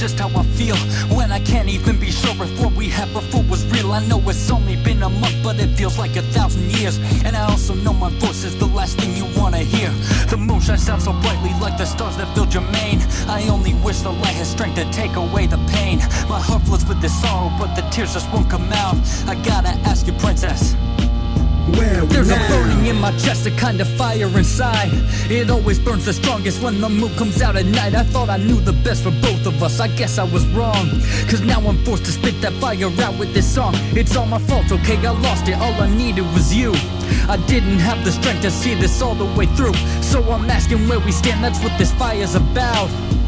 just how I feel when I can't even be sure if what we had before was real. I know it's only been a month, but it feels like 1,000 years. And I also know my voice is the last thing you wanna hear. The moon shines out so brightly like the stars that filled your mane. I only wish the light had strength to take away the pain. My heart floods with this sorrow, but the tears just won't come out. I gotta ask you, princess, there's a burning in my chest, a kind of fire inside. It always burns the strongest when the moon comes out at night. I thought I knew the best for both of us, I guess I was wrong. Cause now I'm forced to spit that fire out with this song. It's all my fault, okay, I lost it, all I needed was you. I didn't have the strength to see this all the way through. So I'm asking where we stand, that's what this fire's about.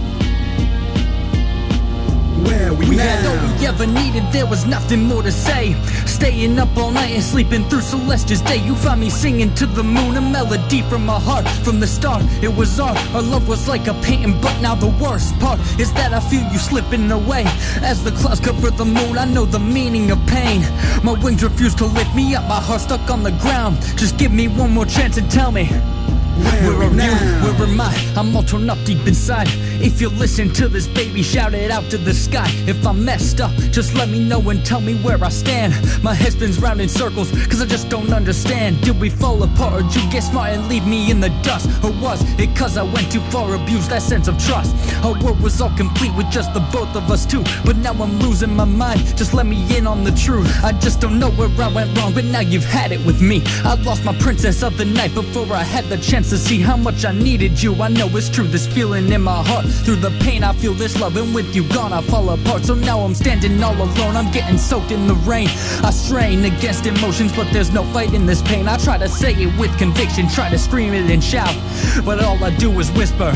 We had all we ever needed, there was nothing more to say. Staying up all night and sleeping through Celestia's day. You find me singing to the moon, a melody from my heart. From the start, it was art, our love was like a painting. But now the worst part is that I feel you slipping away. As the clouds cover the moon, I know the meaning of pain. My wings refuse to lift me up, my heart stuck on the ground. Just give me one more chance and tell me, where are you? Where am I? I'm all torn up deep inside. If you listen to this, baby, shout it out to the sky. If I messed up, just let me know and tell me where I stand. My head spins round in circles, cause I just don't understand. Did we fall apart, or did you get smart and leave me in the dust? Or was it cause I went too far, abused that sense of trust? Our world was all complete with just the both of us two. But now I'm losing my mind, just let me in on the truth. I just don't know where I went wrong, but now you've had it with me. I lost my princess of the night before I had the chance to see how much I needed you. I know it's true, this feeling in my heart. Through the pain I feel this love, and with you gone I fall apart. So now I'm standing all alone, I'm getting soaked in the rain. I strain against emotions, but there's no fight in this pain. I try to say it with conviction, try to scream it and shout, but all I do is whisper,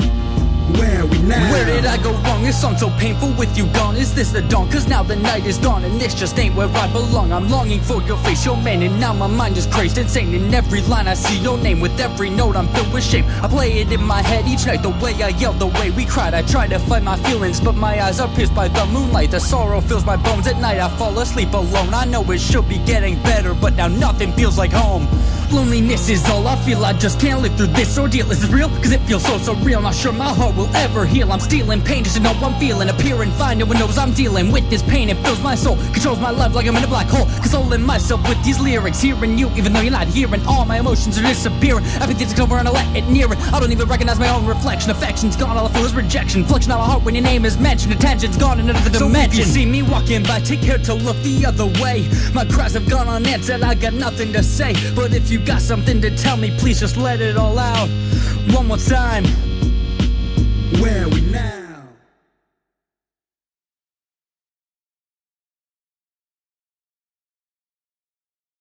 where are we now? Where did I go wrong? This song so painful with you gone. Is this the dawn? Cause now the night is gone, and this just ain't where I belong. I'm longing for your face, your man, and now my mind is crazed, insane. In every line I see your name, with every note I'm filled with shame. I play it in my head each night, the way I yelled, the way we cried. I try to fight my feelings, but my eyes are pierced by the moonlight. The sorrow fills my bones at night, I fall asleep alone. I know it should be getting better, but now nothing feels like home. Loneliness is all I feel, I just can't live through this ordeal. Is this real? Cause it feels so surreal, not sure my heart will ever heal. I'm stealing pain just to know I'm feeling, appear and find no one knows I'm dealing with this pain. It fills my soul, controls my life like I'm in a black hole. Consoling myself with these lyrics, hearing you even though you're not hearing. All my emotions are disappearing, everything's over and I let it near it. I don't even recognize my own reflection, affection's gone, all I feel is rejection. Flexion on my heart when your name is mentioned, attention's gone in another dimension. So if you see me walking by, take care to look the other way. My cries have gone unanswered, I got nothing to say. But if you got something to tell me, please just let it all out. One more time.